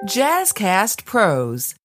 Jazzcast Pros.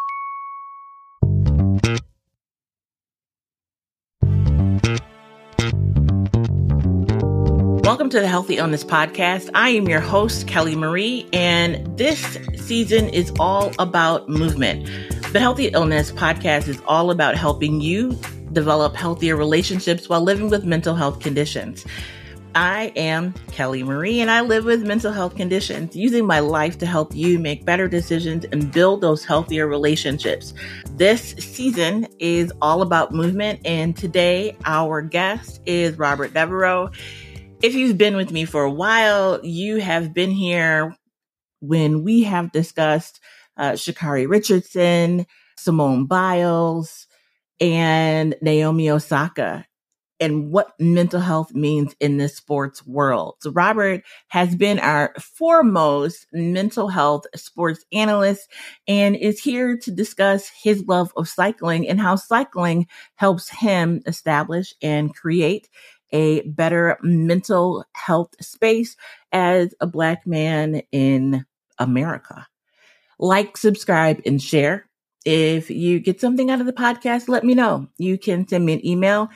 Welcome to the Healthy Illness Podcast. I am your host, Kelly Marie, and this season is all about movement. The Healthy Illness Podcast is all about helping you develop healthier relationships while living with mental health conditions. I am Kelly Marie, and I live with mental health conditions, using my life to help you make better decisions and build those healthier relationships. This season is all about movement, and today our guest is Robert Devereaux. If you've been with me for a while, you have been here when we have discussed Sha'Carri Richardson, Simone Biles, and Naomi Osaka, and what mental health means in the sports world. So Robert has been our foremost mental health sports analyst and is here to discuss his love of cycling and how cycling helps him establish and create a better mental health space as a Black man in America. Like, subscribe, and share. If you get something out of the podcast, let me know. You can send me an email,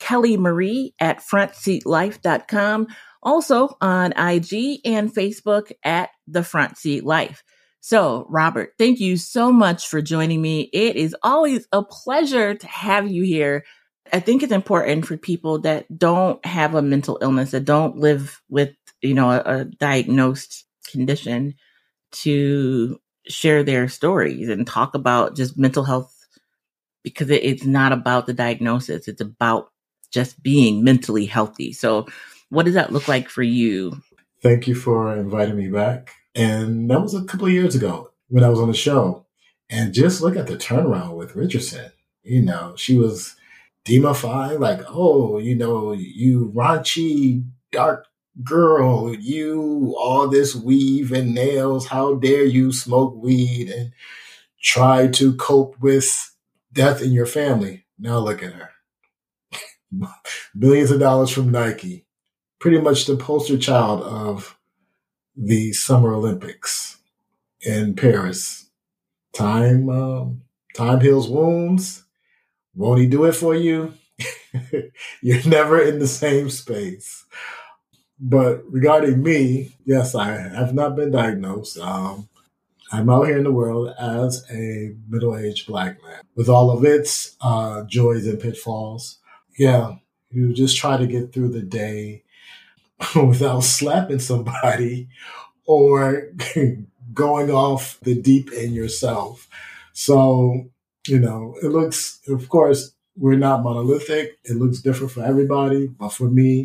kellymarie@frontseatlife.com. Also on IG and Facebook at The Front Seat Life. So, Robert, thank you so much for joining me. It is always a pleasure to have you here. I think it's important for people that don't have a mental illness, that don't live with, a diagnosed condition, to share their stories and talk about just mental health, because it's not about the diagnosis. It's about just being mentally healthy. So what does that look like for you? Thank you for inviting me back. And that was a couple of years ago when I was on the show. And just look at the turnaround with Richardson. She was demonified, like, oh, you raunchy, dark girl, you all this weave and nails. How dare you smoke weed and try to cope with death in your family? Now look at her. Billions of dollars from Nike. Pretty much the poster child of the Summer Olympics in Paris. Time heals wounds. Won't he do it for you? You're never in the same space. But regarding me, yes, I have not been diagnosed. I'm out here in the world as a middle-aged Black man with all of its joys and pitfalls. Yeah, you just try to get through the day without slapping somebody or going off the deep end yourself. So, it looks, of course, we're not monolithic. It looks different for everybody. But for me,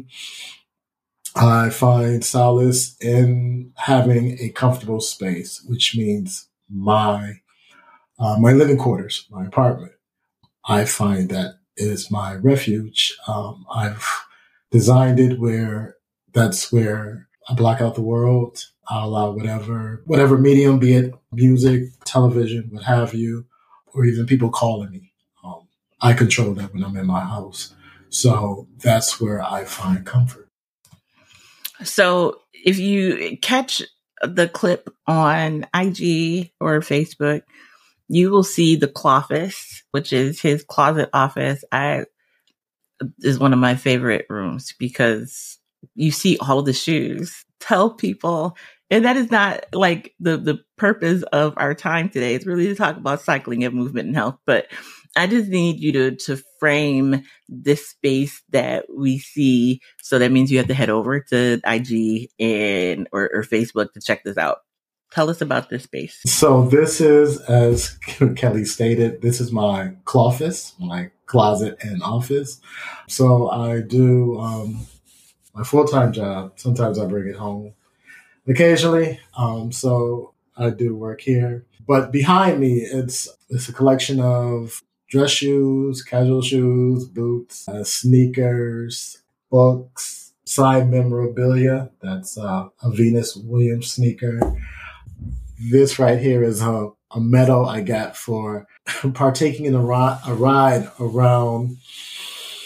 I find solace in having a comfortable space, which means my living quarters, my apartment. I find that is my refuge. I've designed it where that's where I block out the world. I allow whatever medium, be it music, television, what have you, or even people calling me. I control that when I'm in my house. So that's where I find comfort. So if you catch the clip on IG or Facebook, you will see the Cloffice, which is his closet office. Is one of my favorite rooms because you see all the shoes. Tell people, and that is not like the purpose of our time today. It's really to talk about cycling and movement and health. But I just need you to frame this space that we see. So that means you have to head over to IG or Facebook to check this out. Tell us about this space. So this is, as Kelly stated, this is my Cloffice, my closet and office. So I do my full-time job. Sometimes I bring it home occasionally. So I do work here. But behind me, it's a collection of dress shoes, casual shoes, boots, sneakers, books, side memorabilia. That's a Venus Williams sneaker. This right here is a medal I got for partaking in a ride around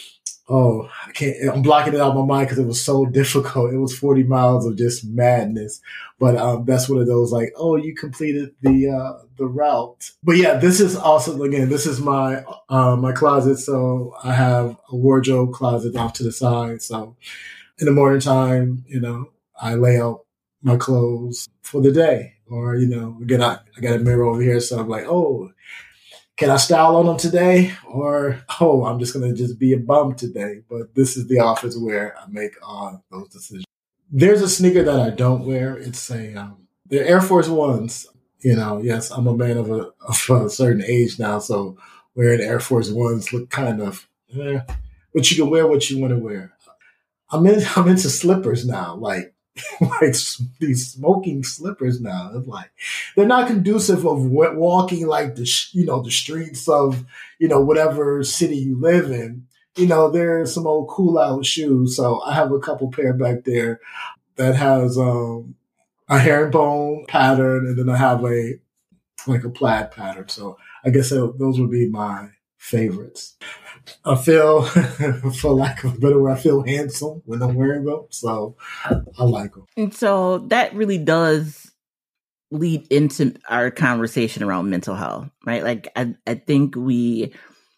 oh, I can't, I'm blocking it out of my mind because it was so difficult. It was 40 miles of just madness. But that's one of those like, oh, you completed the route. But yeah, this is also, again, this is my closet. So I have a wardrobe closet off to the side. So in the morning time, I lay out my clothes for the day. Or, again, I got a mirror over here. So I'm like, oh, can I style on them today? Or, oh, I'm just going to just be a bum today. But this is the office where I make all those decisions. There's a sneaker that I don't wear. It's the Air Force Ones. Yes, I'm a man of a certain age now. So wearing Air Force Ones look kind of, but you can wear what you want to wear. I'm into slippers now. Like these smoking slippers now. It's like they're not conducive of walking like the streets of whatever city you live in. There's some old cool out shoes. So I have a couple pair back there that has a herringbone pattern, and then I have a plaid pattern. So I guess those would be my favorites. I feel, for lack of a better word, I feel handsome when I'm wearing them. So I like them. And so that really does lead into our conversation around mental health, right? Like I think we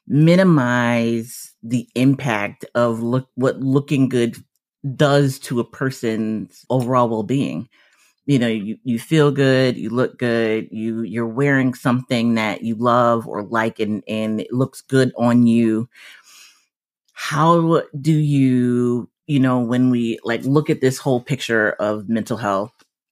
minimize the impact of what looking good does to a person's overall well-being. You feel good, you look good, you're wearing something that you love or like, and it looks good on you. How do you, when we look at this whole picture of mental health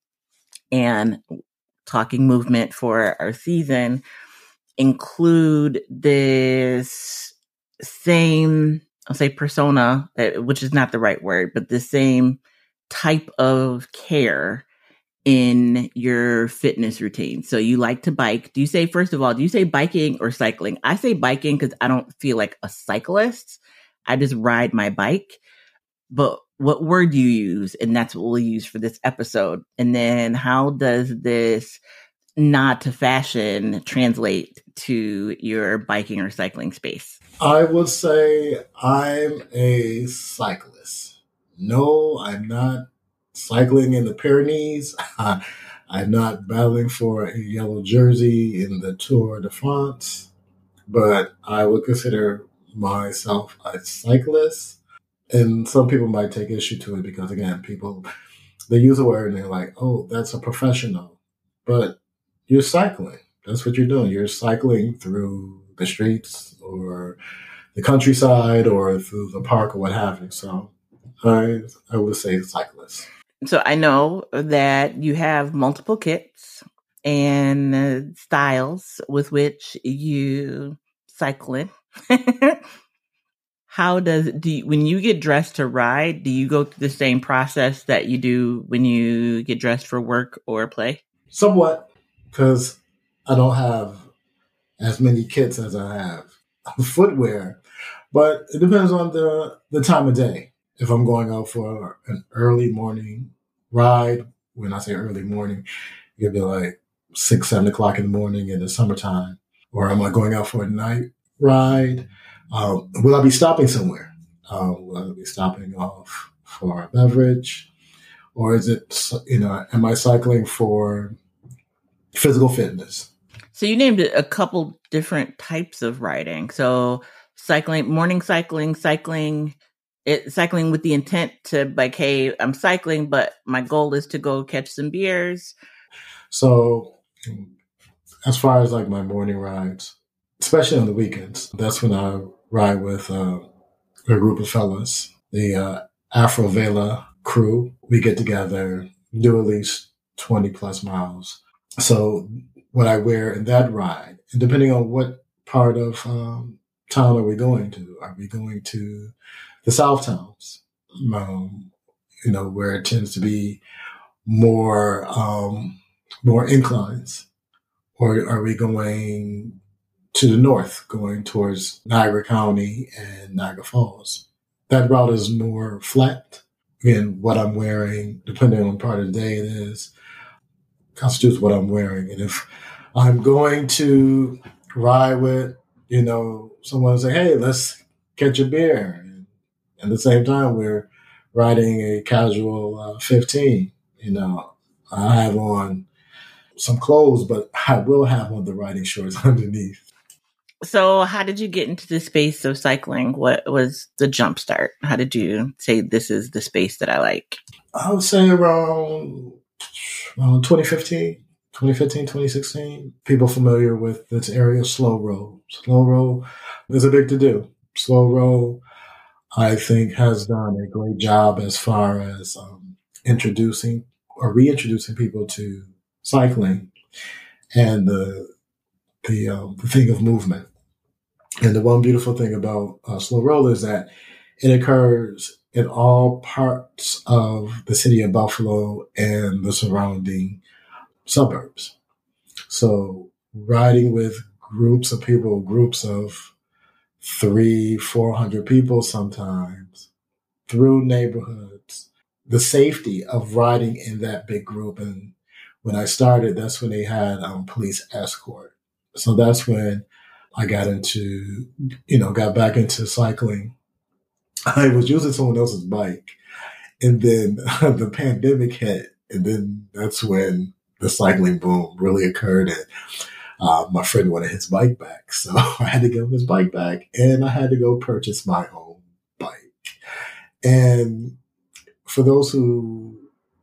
and talking movement for our season, include this same, I'll say persona, which is not the right word, but the same type of care in your fitness routine? So you like to bike. Do you say biking or cycling? I say biking because I don't feel like a cyclist. I just ride my bike. But what word do you use? And that's what we'll use for this episode. And then how does this nod to fashion translate to your biking or cycling space? I would say I'm a cyclist. No, I'm not cycling in the Pyrenees. I'm not battling for a yellow jersey in the Tour de France, but I would consider myself a cyclist. And some people might take issue to it because, again, they use a word and they're like, oh, that's a professional. But you're cycling. That's what you're doing. You're cycling through the streets or the countryside or through the park or what have you. So I would say cyclist. So I know that you have multiple kits and styles with which you cycle in. When you get dressed to ride, do you go through the same process that you do when you get dressed for work or play? Somewhat, because I don't have as many kits as I have footwear, but it depends on the time of day. If I'm going out for an early morning ride, when I say early morning, it'd be like 6, 7 o'clock in the morning in the summertime. Or am I going out for a night ride? Will I be stopping somewhere? Will I be stopping off for a beverage? Or is it, am I cycling for physical fitness? So you named it a couple different types of riding. So cycling, morning cycling with the intent to like, hey, I'm cycling, but my goal is to go catch some beers. So as far as like my morning rides, especially on the weekends, that's when I ride with a group of fellas, the Afro Vela crew. We get together, do at least 20 plus miles. So what I wear in that ride, and depending on what part of town are we going to? Are we going to the South Towns, where it tends to be more inclines? Or are we going to the north, going towards Niagara County and Niagara Falls? That route is more flat. Again, what I'm wearing, depending on part of the day it is, constitutes what I'm wearing. And if I'm going to ride with, someone say, hey, let's catch a beer. At the same time, we're riding a casual 15. I have on some clothes, but I will have on the riding shorts underneath. So how did you get into the space of cycling? What was the jump start? How did you say this is the space that I like? I would say around 2015, 2016. People familiar with this area, Slow Row. Slow Row is a big to do. Slow Row, I think, has done a great job as far as introducing or reintroducing people to cycling and the thing of movement. And the one beautiful thing about Slow Roll is that it occurs in all parts of the city of Buffalo and the surrounding suburbs. So riding with groups of people, groups of 300-400 people sometimes, through neighborhoods, the safety of riding in that big group. And when I started, that's when they had police escort. So that's when I got back into cycling. I was using someone else's bike, and then the pandemic hit, and then that's when the cycling boom really occurred. And my friend wanted his bike back, so I had to give him his bike back, and I had to go purchase my own bike. And for those who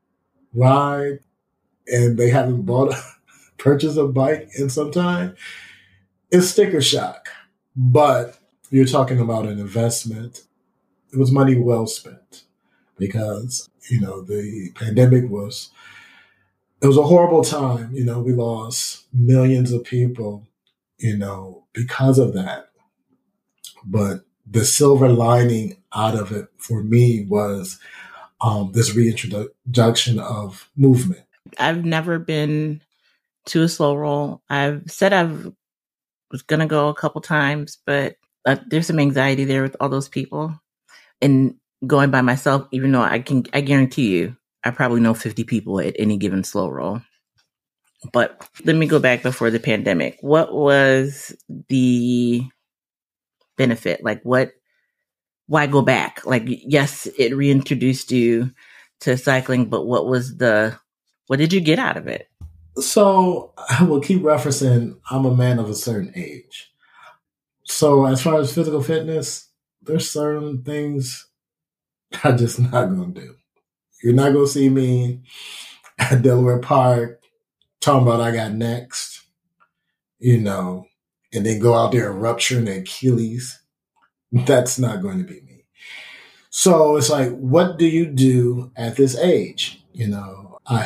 ride and they haven't purchased a bike in some time, it's sticker shock. But you're talking about an investment. It was money well spent because, the pandemic it was a horrible time. We lost millions of people, because of that. But the silver lining out of it for me was this reintroduction of movement. I've never been to a slow roll. I've said I was going to go a couple times, but there's some anxiety there with all those people. And going by myself, even though I guarantee you, I probably know 50 people at any given slow roll. But let me go back before the pandemic. What was the benefit? Why go back? Yes, it reintroduced you to cycling, but what did you get out of it? So I will keep referencing, I'm a man of a certain age. So as far as physical fitness, there's certain things I'm just not going to do. You're not going to see me at Delaware Park talking about I got next, and then go out there and rupture an Achilles. That's not going to be me. So it's like, what do you do at this age? I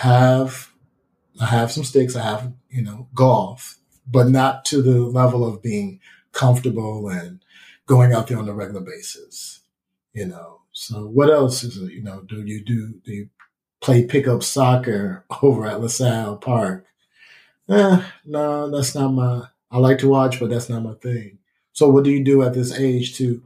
have some sticks. I have, golf, but not to the level of being comfortable and going out there on a regular basis, So what else is it, do you play pickup soccer over at LaSalle Park? No, that's not I like to watch, but that's not my thing. So what do you do at this age to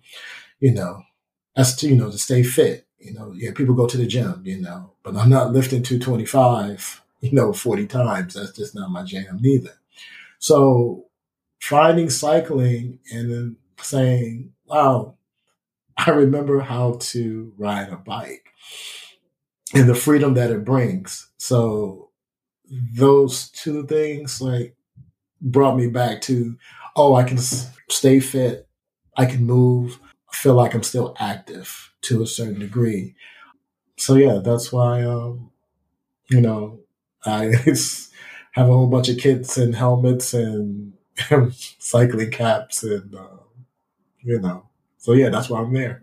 stay fit? People go to the gym, but I'm not lifting 225, 40 times. That's just not my jam neither. So finding cycling and then saying, wow, I remember how to ride a bike and the freedom that it brings. So those two things brought me back to, I can stay fit. I can move. I feel like I'm still active to a certain degree. So yeah, that's why, I have a whole bunch of kits and helmets and cycling caps and, so yeah, that's why I'm there.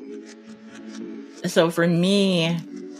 So for me,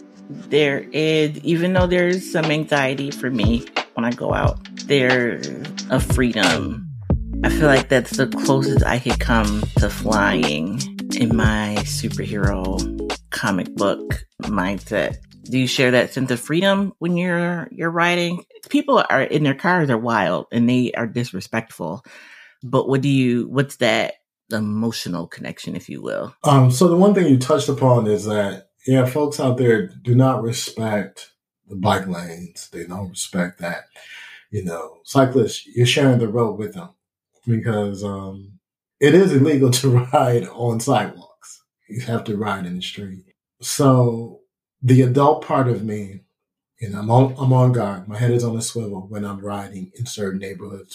even though there's some anxiety for me when I go out, there's a freedom. I feel like that's the closest I could come to flying in my superhero comic book mindset. Do you share that sense of freedom when you're riding? People are in their cars are wild and they are disrespectful. But what's that emotional connection, if you will? So the one thing you touched upon is that, folks out there do not respect the bike lanes. They don't respect that, cyclists, you're sharing the road with them because it is illegal to ride on sidewalks. You have to ride in the street. So the adult part of me, I'm on guard. My head is on a swivel when I'm riding in certain neighborhoods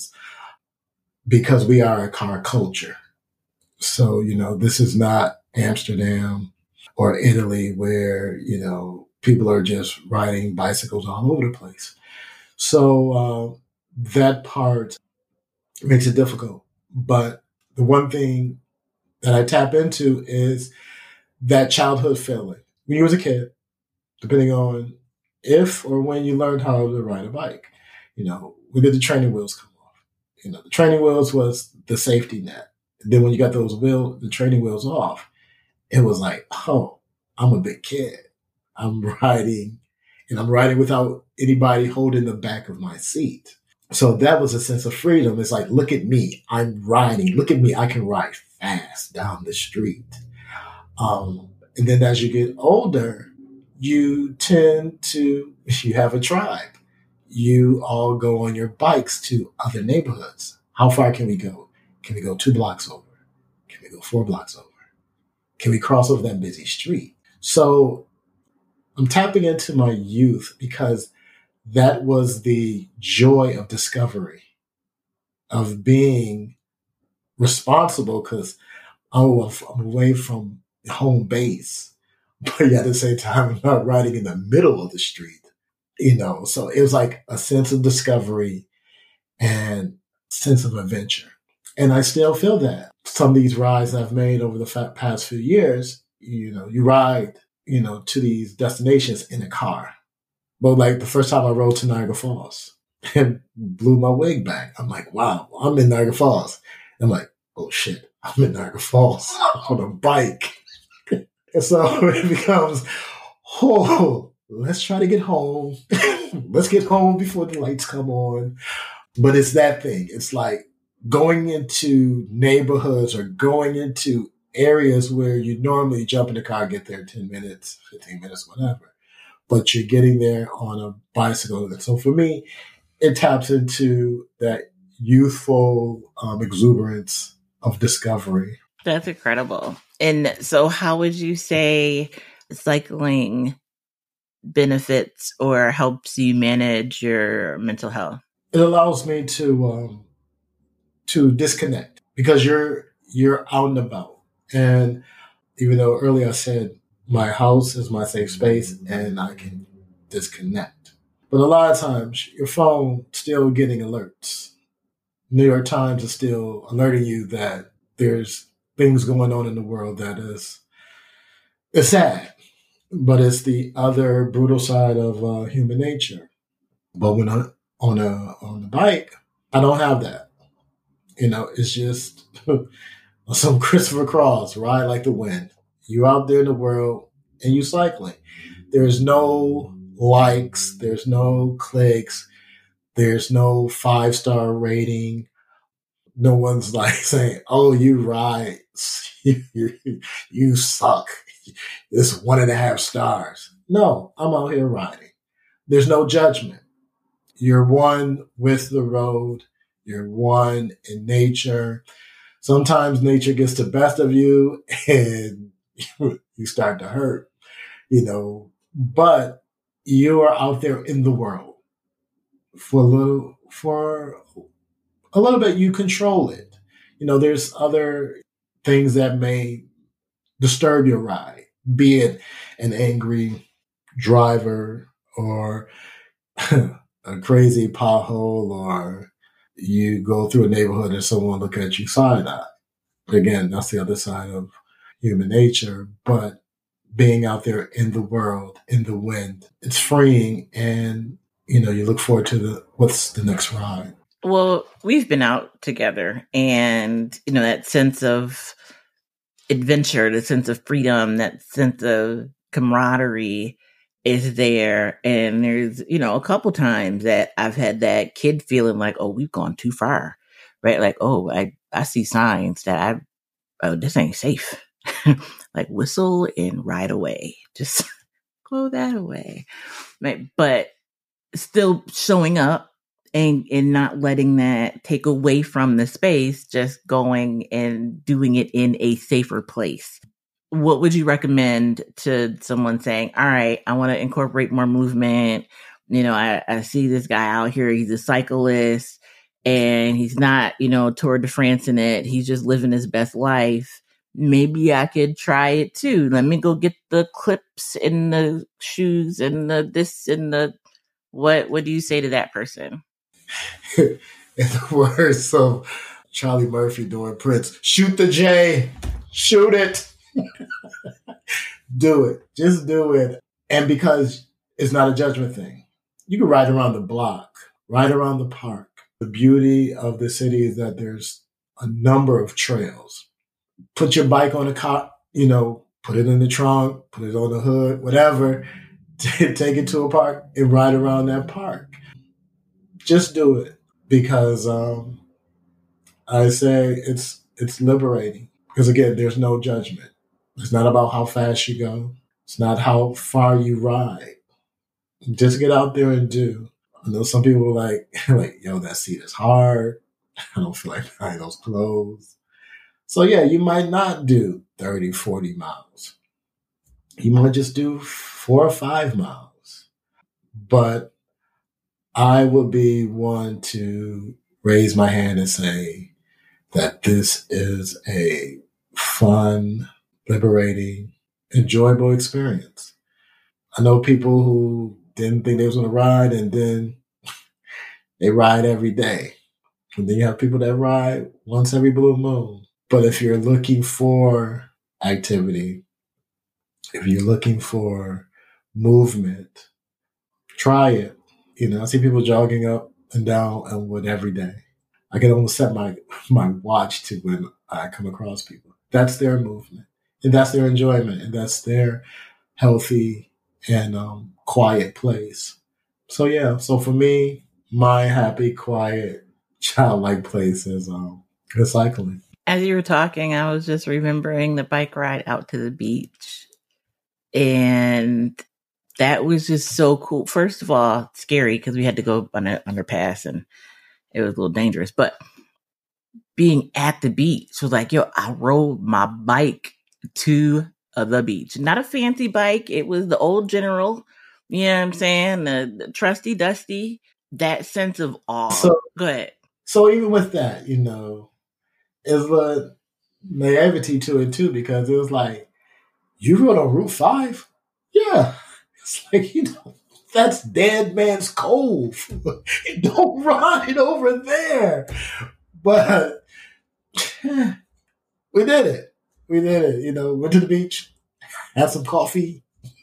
because we are a car culture. So, this is not Amsterdam or Italy where, people are just riding bicycles all over the place. So that part makes it difficult. But the one thing that I tap into is that childhood feeling. When you was a kid, depending on if or when you learned how to ride a bike, when did the training wheels come off? The training wheels was the safety net. And then when you got the training wheels off, it was like, oh, I'm a big kid. I'm riding without anybody holding the back of my seat. So that was a sense of freedom. It's like, look at me. I'm riding. Look at me. I can ride fast down the street. And then as you get older, you have a tribe. You all go on your bikes to other neighborhoods. How far can we go? Can we go 2 blocks over? Can we go 4 blocks over? Can we cross over that busy street? So I'm tapping into my youth because that was the joy of discovery, of being responsible because I'm away from home base, but at the same time, I'm not riding in the middle of the street, So it was like a sense of discovery and sense of adventure. And I still feel that. Some of these rides I've made over the past few years, you ride, to these destinations in a car. But like the first time I rode to Niagara Falls and blew my wig back, I'm like, wow, I'm in Niagara Falls. I'm like, oh shit, I'm in Niagara Falls on a bike. And so it becomes, let's try to get home. Let's get home before the lights come on. But it's that thing. It's like going into neighborhoods or going into areas where you normally jump in the car, get there 10 minutes, 15 minutes, whatever. But you're getting there on a bicycle. And so for me, it taps into that youthful exuberance of discovery. That's incredible. And so how would you say cycling benefits or helps you manage your mental health? It allows me to disconnect because you're out and about. And even though earlier I said my house is my safe space and I can disconnect. But a lot of times your phone still getting alerts. New York Times is still alerting you that there's things going on in the world that it's sad, but it's the other brutal side of human nature. But when I'm on the bike, I don't have that. It's just some Christopher Cross, ride like the wind. You out there in the world and you cycling. There's no likes. There's no clicks. There's no 5-star rating. No one's like saying, oh, you ride. You suck. It's 1.5 stars. No, I'm out here riding. There's no judgment. You're one with the road. You're one in nature. Sometimes nature gets the best of you and you start to hurt, but you are out there in the world for a little bit. You control it. There's other things that may disturb your ride, be it an angry driver or a crazy pothole, or you go through a neighborhood and someone look at you side-eye. Again, that's the other side of human nature. But being out there in the world, in the wind, it's freeing. And, you look forward to what's the next ride. Well, we've been out together and, that sense of adventure, the sense of freedom, that sense of camaraderie is there. And there's, a couple times that I've had that kid feeling like, oh, we've gone too far, right? Like, oh, I see signs that this ain't safe. Like whistle and ride away. Just go that away. Right? But still showing up and not letting that take away from the space, just going and doing it in a safer place. what would you recommend to someone saying, all right, I want to incorporate more movement? I see this guy out here. He's a cyclist and he's not, Tour de France in it. He's just living his best life. Maybe I could try it too. Let me go get the clips and the shoes and the this and the what do you say to that person? In the words of Charlie Murphy doing Prince, shoot the J, shoot it. Do it. Just do it. And because it's not a judgment thing, you can ride around the block, ride around the park. The beauty of the city is that there's a number of trails. Put your bike on a car, put it in the trunk, put it on the hood, whatever. Take it to a park and ride around that park. Just do it because I say it's liberating. Because again, there's no judgment. It's not about how fast you go. It's not how far you ride. Just get out there and do. I know some people are like, yo, that seat is hard. I don't feel like buying those clothes. So yeah, you might not do 30, 40 miles. You might just do 4 or 5 miles. But I would be one to raise my hand and say that this is a fun, liberating, enjoyable experience. I know people who didn't think they was going to ride and then they ride every day. And then you have people that ride once every blue moon. But if you're looking for activity, if you're looking for movement, try it. I see people jogging up and down Elmwood every day. I can almost set my watch to when I come across people. That's their movement, and that's their enjoyment, and that's their healthy and quiet place. So yeah, so for me, my happy, quiet, childlike place is cycling. As you were talking, I was just remembering the bike ride out to the beach. And that was just so cool. First of all, scary because we had to go on an underpass and it was a little dangerous. But being at the beach was like, yo, I rode my bike to the beach. Not a fancy bike. It was the old General. You know what I'm saying? The trusty dusty. That sense of awe. So, go ahead. So even with that, there's a naivety to it too, because it was like, you rode on Route 5? Yeah. It's like, that's Dead Man's Cove. Don't ride over there. But we did it. Went to the beach, had some coffee,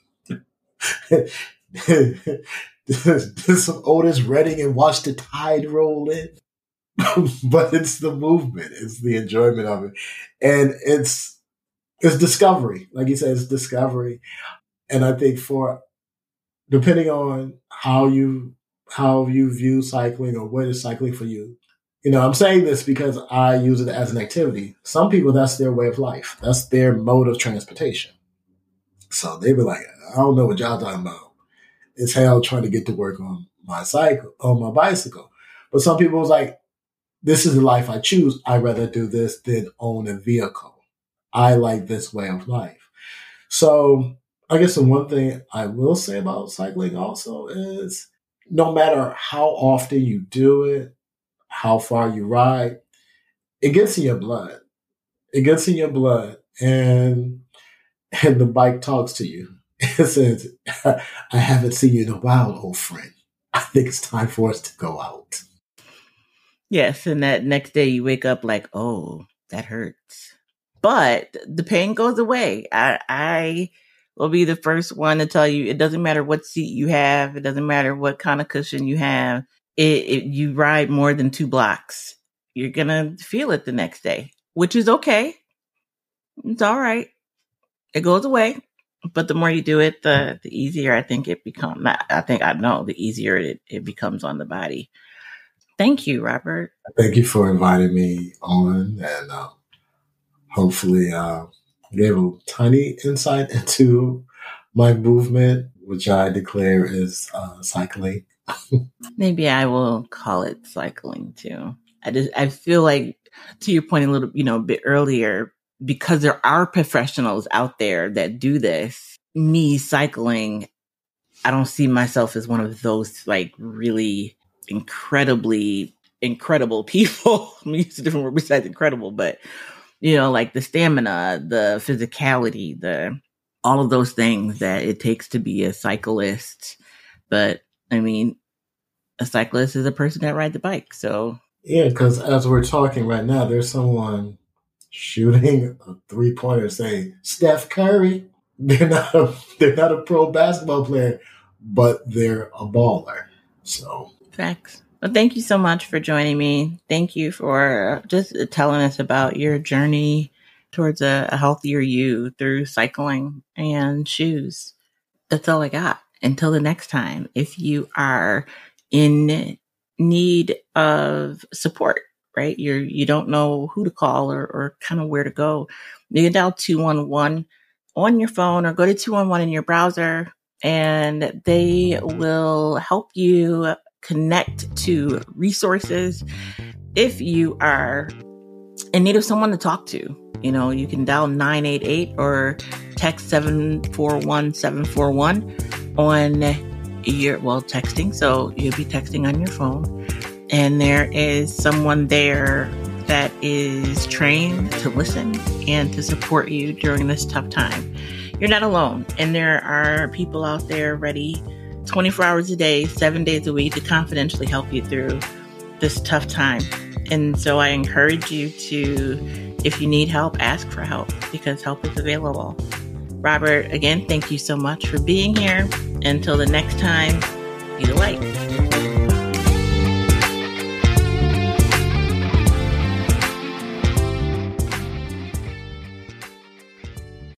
did some Otis Redding and watched the tide roll in. But it's the movement. It's the enjoyment of it. And it's discovery. Like you said, it's discovery. And I think depending on how you view cycling or what is cycling for you, I'm saying this because I use it as an activity. Some people, that's their way of life. That's their mode of transportation. So they be like, I don't know what y'all talking about. It's hell trying to get to work on my bicycle. But some people was like, this is the life I choose. I'd rather do this than own a vehicle. I like this way of life. So I guess the one thing I will say about cycling also is no matter how often you do it, how far you ride, it gets in your blood. It gets in your blood, and the bike talks to you. It says, I haven't seen you in a while, old friend. I think it's time for us to go out. Yes, and that next day you wake up like, oh, that hurts. But the pain goes away. I will be the first one to tell you, it doesn't matter what seat you have. It doesn't matter what kind of cushion you have. You ride more than 2 blocks, you're going to feel it the next day, which is okay. It's all right. It goes away. But the more you do it, the easier I think it becomes. The easier it becomes on the body. Thank you, Robert. Thank you for inviting me on, and hopefully gave a tiny insight into my movement, which I declare is cycling. Maybe I will call it cycling too. I feel like, to your point a little, bit earlier, because there are professionals out there that do this, me cycling, I don't see myself as one of those like really incredible people. I'm going to use a different word besides incredible, but like the stamina, the physicality, all of those things that it takes to be a cyclist. But I mean, a cyclist is a person that rides a bike. So yeah, because as we're talking right now, there's someone shooting a 3-pointer, say Steph Curry. They're not a pro basketball player, but they're a baller. So facts. Well, thank you so much for joining me. Thank you for just telling us about your journey towards a healthier you through cycling and shoes. That's all I got. Until the next time, if you are in need of support, right? You don't know who to call or kind of where to go, you can dial 211 on your phone or go to 211 in your browser, and they will help you connect to resources. If you are in need of someone to talk to, you can dial 988 or text 741-741 on your, texting. So you'll be texting on your phone, and there is someone there that is trained to listen and to support you during this tough time. You're not alone. And there are people out there ready 24 hours a day, 7 days a week to confidentially help you through this tough time. And so I encourage you to, if you need help, ask for help, because help is available. Robert, again, thank you so much for being here. Until the next time, be the light.